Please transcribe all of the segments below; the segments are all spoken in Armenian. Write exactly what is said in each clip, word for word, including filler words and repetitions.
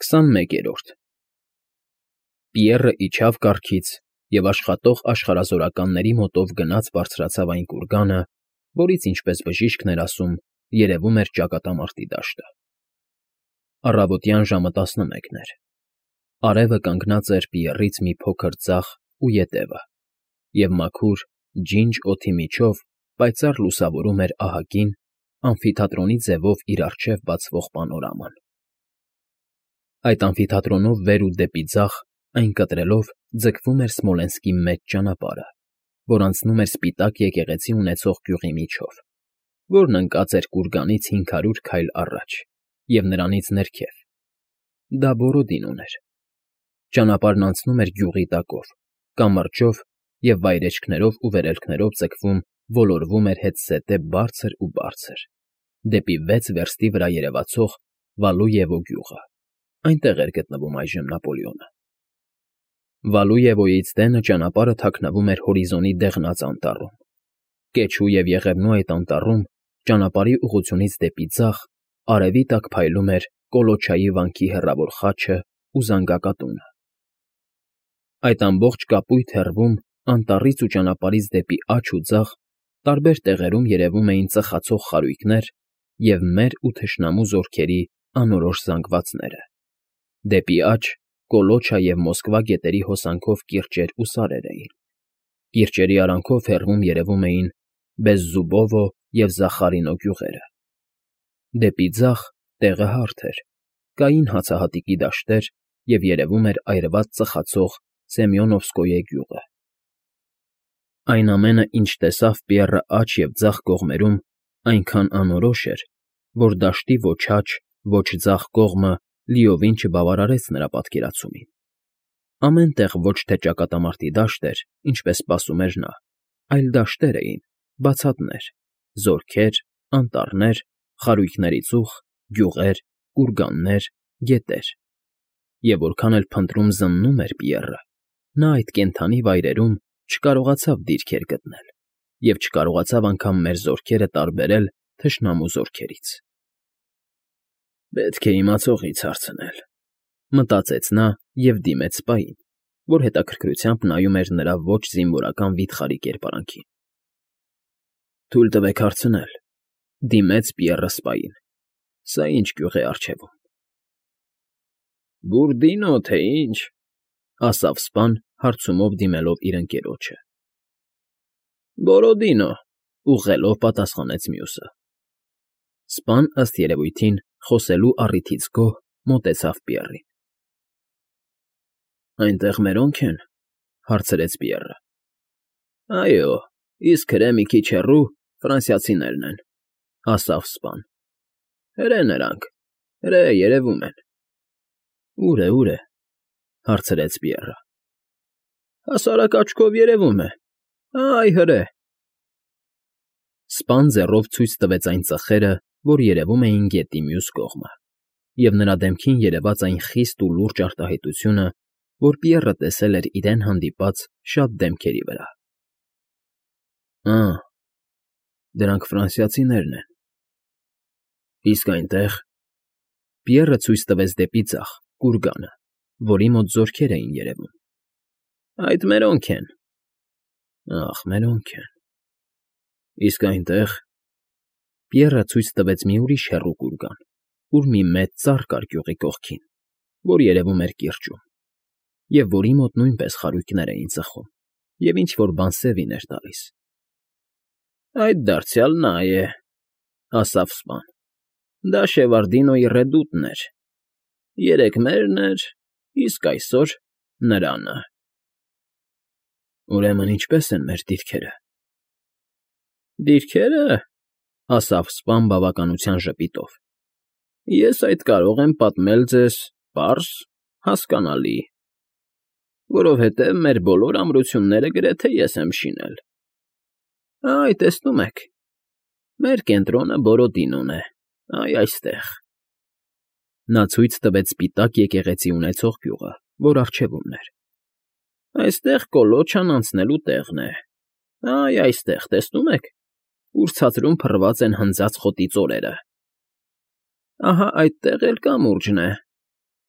քսանմեկերորդ Պիեռը իջավ կառքից և աշխատող աշխարհազորականների մոտով գնաց բարձրացավ այն կուրգանը, որից, ինչպես բժիշկն էր ասում, երևում էր ճակատամարտի դաշտը։ Առավոտյան ժամը տասնմեկն էր։ Արևը կանգնած էր Պիեռից մի փոքր ձախ ու ետևը, և մաքուր, ջինջ օդի միջով պայծառ լուսավորում էր ահագին, ամֆիթատրոնի ձևով իր առջև բացվող պանորաման։ Այդ ամֆիթատրոնով վեր ու դեպի ձախ, այն կտրելով, ձգվում էր Սմոլենսկի մեծ ճանապարհը, որ անցնում էր սպիտակ եկեղեցի ունեցող գյուղի միջով, որն ընկած էր կուրգանից հինգ հարյուր քայլ առաջ և նրանից ներքև։ Դա Բորոդինոն էր։ Ճանապարհն անցնում էր գյուղի տակով, կամրջով և վայրէջքներով ու վերելքներով ձգվում ոլորվում էր հետզհետե բարձր ու բարձր, դեպի վեց վերստի վրա երևացող Վալուևո գյուղը. այնտեղ էր գտնվում այժմ Նապոլեոնը։ Վալուևոյից դենը ճանապարհը թաքնվում էր հորիզոնի դեղնած անտառում։ Կեչու և Եղևնու այդ անտառում, ճանապարհի ուղղությունից դեպի ձախ, արևի տակ փայլում էր Կոլոչայի վանքի հեռավոր խաչն ու զանգակատունը։ Այդ ամբողջ կապույտ հեռվում, անտառից ու ճանապարհից դեպի աջ ու ձախ, տարբեր տեղերում երևում էին ծխացող խարույկներ և մեր ու թշնամու զորքերի անորոշ զանգվածները։ Դեպի աջ Կոլոչա և Մոսկվա գետերի հոսանքով կիրճեր ու սարեր էին։ Կիրճերի արանքով հեռվում երևում էին Բեզզուբովո և Զախարինո գյուղերը։ Դեպի ձախ տեղը հարթ էր, կային հացահատիկի դաշտեր և երևում էր այրված ծխացող Սեմյոնովսկոյե գյուղը։ Այն ամենը, ինչ տեսավ Պիեռը աջ և ձախ կողմերում, այնքան անորոշ էր, որ դաշտի ոչ աջ, ոչ ձախ կողմը լիովին չբավարարեց նրա պատկերացումին։ Ամեն տեղ ոչ թե ճակատամարտի դաշտ էր, ինչպես սպասում էր նա, այլ դաշտեր էին, բացատներ, զորքեր, անտառներ, խարույկների ծուխ, գյուղեր, կուրգաններ, գետեր։ Եվ որքան էլ փնտրում զննում էր Պիեռը, նա այդ կենդանի վայրերում չկարողացավ դիրքեր գտնել և չկարողացավ անգամ մեր զորքերը տարբերել թշնամու զորքերից։ «Պետք է իմացողից հարցնել,֊ մտածեց նա և դիմեց սպային, որ հետաքրքրությամբ նայում էր նրա ոչ զինվորական վիթխարի կերպարանքին։ ֊ Թույլ տվեք հարցնել,֊ դիմեց Պիեռը սպային,֊ սա ի՞նչ գյուղ է առջևում։ ֊ Բուրդինո, թե ինչ,֊ ասավ սպան, հարցումով դիմելով իր ընկերոջը։ ֊ Բորոդինո,֊ ուղղելով պատասխանեց մյուսը։ Սպան, ըստ երևույթին, խոսելու առիթից գոհ, մոտեցավ Պիեռին։ ֊ Այնտեղ մերոնք են,֊ հարցրեց Պիեռը։ ֊ Այո, իսկ հրե մի քիչ հեռու ֆրանսիացիներն են,֊ ասավ սպան։ ֊ Հրե նրանք, հրե, երևում են։ ֊ Ո՞ւր է, ո՞ւր է,֊ հարցրեց Պիեռը։ ֊ Հասարակ աչքով երևում է, այ հրե։ Սպան ձեռով ցույց տվեց այն ծխերը, որ երևում էին գետի մյուս կողմը, և նրա դեմքին երևաց այն խիստ ու լուրջ արտահայտությունը, որ Պիեռը տեսել էր իրեն հանդիպած շատ դեմքերի վրա։ ֊ Ա՜, դրանք ֆրանսիացիներն են։ ֊ Իսկ այնտեղ,֊ Պիեռը ցույց տվեց դեպի ձախ, կուրգանը, որի մոտ զորքեր էին երևում։ ֊ Այդ մերոնք են։ ֊ Ախ, մերոնք են։ Իսկ այնտեղ,֊ Պիեռը ցույց տվեց մի ուրիշ հեռու կուրգան, ուր մի մեծ ծառ կար գյուղի կողքին, որ երևում էր կիրճում, և որի մոտ նույնպես խարույկներ էին ծխում և ինչ֊որ բան սևին էր տալիս։ ֊ Այդ դարձյալ նա է,֊ ասավ սպան։ ֊ Դա Շևարդինոյի ռեդուտն էր. երեկ մերն էր, իսկ այսօր նրանը։ ֊ Ուրեմն ինչպե՞ս են մեր դիրքերը։ ֊ Դիրքերը,֊ ասավ սպան բավականության ժպիտով,֊ ես այդ կարող եմ պատմել ձեզ պարզ, հասկանալի, որովհետև մեր բոլոր ամրությունները գրեթե ես եմ շինել։ Այ, տեսնում եք, մեր կենտրոնը Բորոդինոն է, այ այստեղ։ Նա ցույց տվեց սպիտակ եկեղեցի ունեցող գյուղը, որ առջևումն էր։ Այստեղ Կոլոչան անցնելու տեղն է, այ այստեղ, տեսնում եք, ուր ցածրում փռված են հնձած խոտի ծորերը։ Ահա այդտեղ էլ կամուրջն է,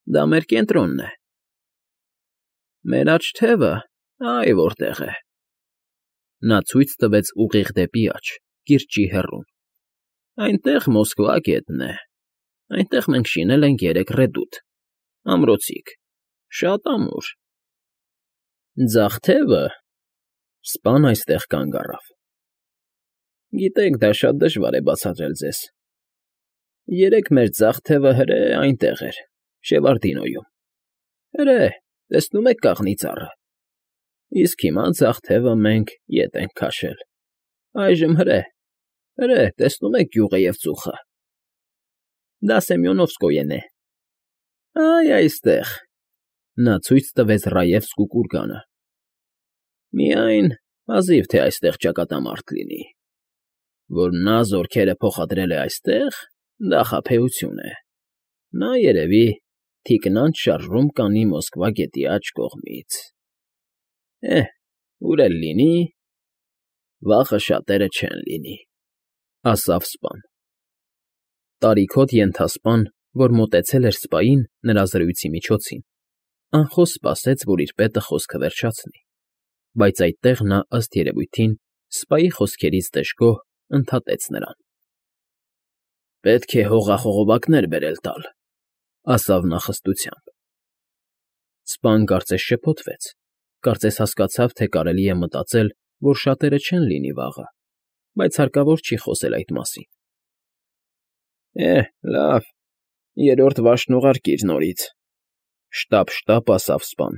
Դա մեր կենտրոնն է։ Մեր աջ թևը, այ որտեղ է։ Նա ցույց տվեց ուղիղ դեպի աջ, կիրճի հեռուն։ Այնտեղ Մոսկվա գետն է։ Այնտեղ մենք շինել ենք երեք ռեդուտ, ամրոցիկ, շատ ամուր։ Ձախ թևը… Սպան այստեղ կանգ առավ։ Գիտեք, դա շատ դժվար է բացատրել ձեզ։ Երեկ մեր ձախ թևը հրե այնտեղ էր, Շևարդինոյում։ Հրե, տեսնում եք կաղնի ծառը։ Իսկ հիմա ձախ թևը մենք ետ ենք քաշել։ Այժմ հրե, հրե, տեսնում եք գյուղը և ծուխը։ Դա Սեմյոնովսկոյեն է։ Այ այստեղ… Նա ցույց տվեց Ռաևսկու կուրգանը։ Միայն հազիվ թե այստեղ ճակատամարտ լինի։ Որ նա զորքերը փոխադրել է այստեղ, դա խաբեություն է։ Նա, երևի, թիկնանց շարժում կանի Մոսկվա գետի աջ կողմից։ Էհ, ուր էլ լինի, վաղը շատերը չեն լինի, ասավ սպան։ Տարիքոտ ենթասպան, որ մոտեցել էր սպային նրա զրույցի միջոցին, անխոս սպասեց, որ իր պետը խոսքը վերջացնի, բայց այդտեղ նա, ըստ երևույթին, սպայի խոսքերից դժգոհ ընդհատեց նրան։ Պետք է հողախողովակներ բերել տալ, ասավ նա խստությամբ։ Սպան կարծես շփոթվեց, կարծես հասկացավ, թե կարելի է մտածել, որ շատերը չեն լինի վաղը, բայց հարկավոր չի խոսել այդ մասին։ Էհ, լավ, երրորդ վաշտն ուղարկիր նորից, շտապ֊շտապ ասավ սպան։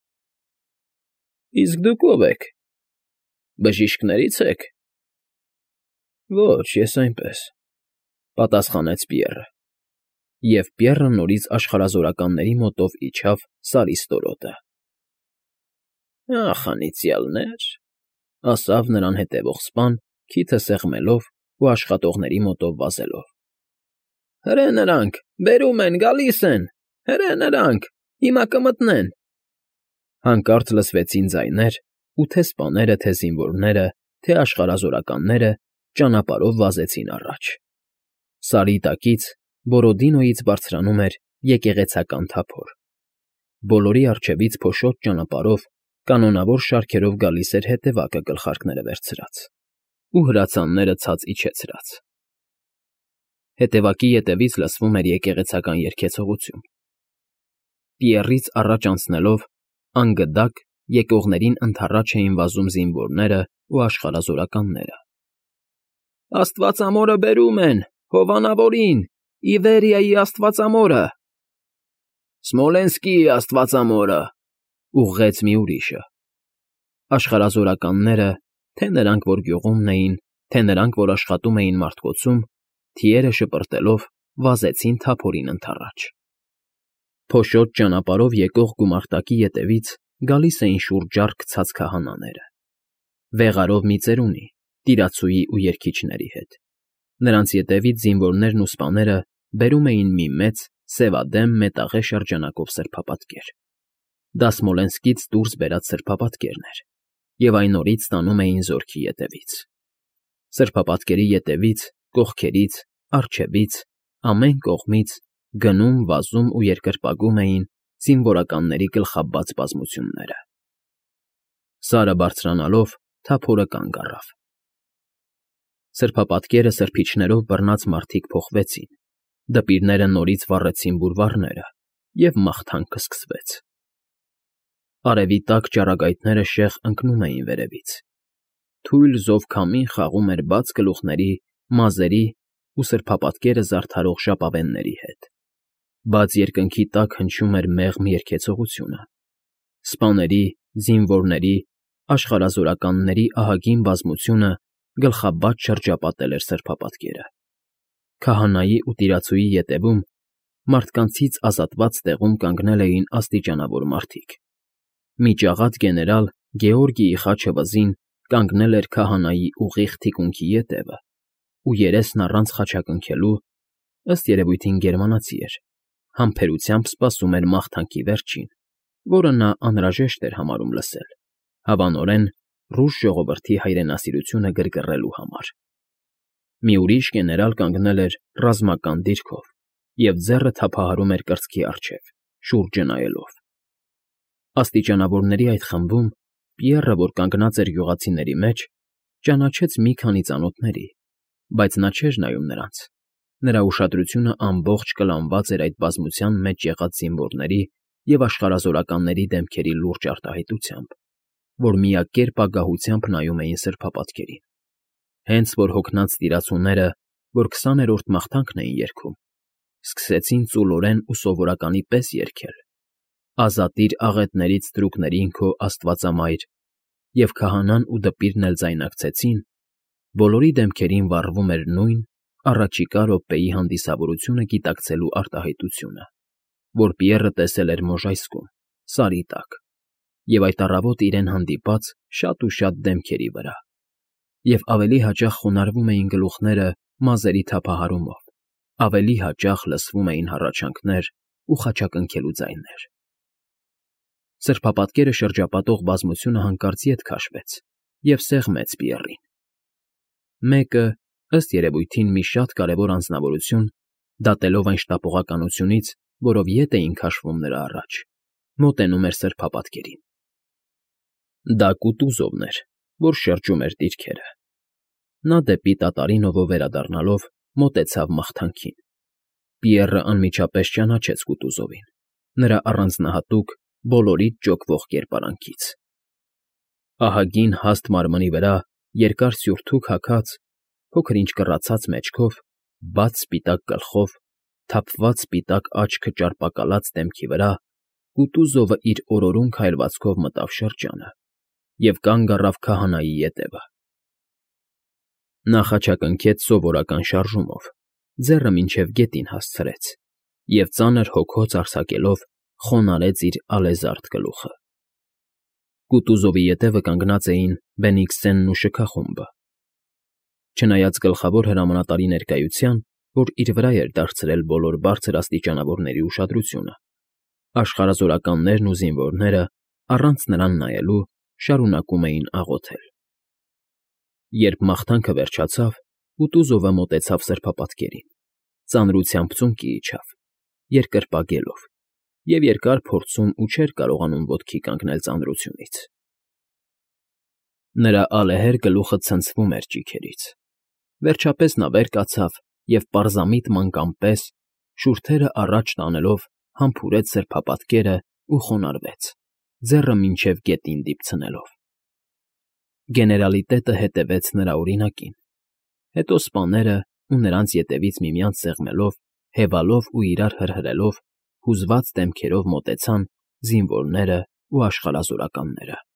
Իսկ դուք ո՞վ եք, բժիշկների՞ց եք։ Ոչ, ես այնպես, պատասխանեց Պիեռը, և Պիեռը նորից աշխարհազորականների մոտով իջավ Սարի ստորոտը։ Ախ, անիծյալներ, ասավ նրան հետևող սպան, քիթը սեղմելով ու աշխատողների մոտով վազելով։ Հրե նրանք, բերում են, գալիս են, հրե նրանք, հիմա կմտնեն։ Հանկարծ լսվեցին ձայներ, ու թե սպաները, թե զինվորները, թե աշխարհազորականները ճանապարհով վազեցին առաջ։ Սարի տակից, Բորոդինոյից բարձրանում էր եկեղեցական թափոր։ Բոլորի առջևից փոշոտ ճանապարհով կանոնավոր շարքերով գալիս էր հետևակը գլխարկները վերցրած ու հրացանները ցած իջեցրած։ Հետևակի ետևից լսվում էր եկեղեցական երգեցողություն։ Պիեռից առաջ անցնելով, անգդակ եկողներին ընդառաջ էին վազում զինվորները ու աշխարհազորականները։ Աստվածամորը բերում են, հովանավորին, Իվերիայի աստվածամորը։ Սմոլենսկիի աստվածամորը, ուղղեց մի ուրիշը։ Աշխարհազորականները, թե նրանք, որ գյուղումն էին, թե նրանք, որ աշխատում էին մարտկոցում, թիերը շպրտելով վազեցին թափորին ընդառաջ։ Փոշոտ ճանապարհով եկող գումարտակի ետևից գալիս էին շուրջառ գցած քահանաները։ Վեղարով մի ծերունի, տիրացուի ու երգիչների հետ։ Նրանց ետևից զինվորներն ու սպաները բերում էին մի մեծ, սևադեմ մետաղե շրջանակով սրբապատկեր։ Դա Սմոլենսկից դուրս բերած սրբապատկերն էր, և այն նորից տանում էին զորքի ետևից։ Սրբապատկերի ետևից, կողքերից, առջևից, ամեն կողմից գնում, վազում ու երկրպագում էին զինվորականների գլխաբաց բազմությունները։ Սարը բարձրանալով թափորը կանգ առավ։ Սրբապատկերը սրբիչներով բռնած մարդիկ փոխվեցին, դպիրները նորից վառեցին բուրվառները, և մաղթանքը սկսվեց։ Արևի տակ ճառագայթները շեղ ընկնում էին վերևից։ Թույլ զով քամին խաղում էր բաց գլուխների, մազերի ու սրբապատկերը զարդարող ժապավենների հետ։ Բաց երկնքի տակ հնչում էր մեղմ երգեցողությունը։ Սպաների, զինվորների, աշխարհազորականների ահագին բազմությունը գլխաբաց շրջապատել էր սրբապատկերը։ Քահանայի ու տիրացուի ետևում, մարդկանցից ազատված տեղում կանգնել էին աստիճանավոր մարդիկ։ Մի ճաղատ գեներալ Գեորգիի խաչը վզին կանգնել էր քահանայի ուղիղ թիկունքի ետևը ու երեսն առանց խաչակնքելու, ըստ երևույթին գերմանացի էր, համբերությամբ սպասում էր մաղթանքի վերջին, որը նա անհրաժեշտ էր համարում լսել, հավանորեն ռուս ժողովրդի հայրենասիրությունը գրգռելու համար։ Մի ուրիշ գեներալ կանգնել էր ռազմական դիրքով և ձեռը թափահարում էր կրծքի առջև, շուրջը նայելով։ Աստիճանավորների այդ խմբում Պիեռը, որ կանգնած էր գյուղացիների մեջ, ճանաչեց մի քանի ծանոթների, բայց նա չէր նայում նրանց. նրա ուշադրությունը ամբողջ կլանված էր այդ բազմության մեջ եղած զինվորների և աշխարհազորականների դեմքերի լուրջ արտահայտությամբ, որ միակերպ ագահությամբ նայում էին սրբապատկերին։ Հենց որ հոգնած տիրացուները, որ քսաներորդ մաղթանքն էին երգում, սկսեցին ծուլորեն ու սովորականի պես երգել. «Ազատիր աղետներից թրուկներին քո Աստվածամայր», և քահանան ու դպիրն էլ ձայնակցեցին, բոլորի դեմքերին վառվում էր նույն առաջիկա րոպեի հանդիսավորությունը գիտակցելու արտահայտությունը, որ Պիեռը տեսել էր մոժայսկում, սարի տակ, և այդ առավոտ իրեն հանդիպած շատ ու շատ դեմքերի վրա, և ավելի հաճախ խոնարհվում էին գլուխները մազերի թափահարումով, ավելի հաճախ լսվում էին հառաչանքներ ու խաչակնքելու ձայներ։ Սրբապատկերը շրջապատող բազմությունը հանկարծ ետ քաշվեց և սեղմեց Պիեռին։ Մեկը, ըստ երևույթին մի շատ կարևոր անձնավորություն, դատելով այն շտապողականությունից, որով ետ էին քաշվում նրա առաջ, մոտենում էր սրբապատկերին։ Դա Կուտուզովն էր, որ շրջում էր դիրքերը։ Նա դեպի Տատարինովը վերադառնալով մոտեցավ մաղթանքին։ Պիեռը անմիջապես ճանաչեց Կուտուզովին, նրա առանձնահատուկ, բոլորից ճոկվող կերպարանքից։ Ահագին հաստ մարմնի վրա երկար սյուրթուք հագած, փոքր֊ինչ կռացած մեջքով, բաց սպիտակ գլխով, թափված սպիտակ աչքը ճարպակալած դեմքի վրա Կուտուզովը իր օրորուն քայլվածքով մտավ շրջանը և կանգ առավ քահանայի ետևը։ Նա խաչակնքեց սովորական շարժումով, ձեռը մինչև գետին հասցրեց և ծանր հոգոց արձակելով խոնարհեց իր ալեզարդ գլուխը։ Կուտուզովի ետևը կանգնած էին Բենիքսենն ու շքախումբը։ Չնայած գլխավոր հրամանատարի ներկայության, որ իր վրա էր դարձրել բոլոր բարձր աստիճանավորների ուշադրությունը, աշխարհազորականներն ու զինվորները, առանց նրան նայելու, շարունակում էին աղոթել։ Երբ մաղթանքը վերջացավ, Կուտուզովը մոտեցավ սրբապատկերին, ծանրությամբ ծունկի իջավ, երկրպագելով, և երկար փորձում ու չէր կարողանում ոտքի կանգնել ծանրությունից։ Նրա ալեհեր գլուխը ցնցվում էր ճիգերից։ Վերջապես նա վեր կացավ և պարզամիտ մանկան պես, շուրթերը առաջ տանելով, համբուրեց սրբապատկերն ու խոնարհվեց, ձեռը մինչև գետին դիպցնելով։ Գեներալիտետը հետևեց նրա օրինակին, հետո սպաները ու նրանց ետևից միմյանց սեղմելով, հևալով ու իրար հրհրելով, հուզված դեմքերով մոտեցան զինվորներն ու աշխարհազորականները։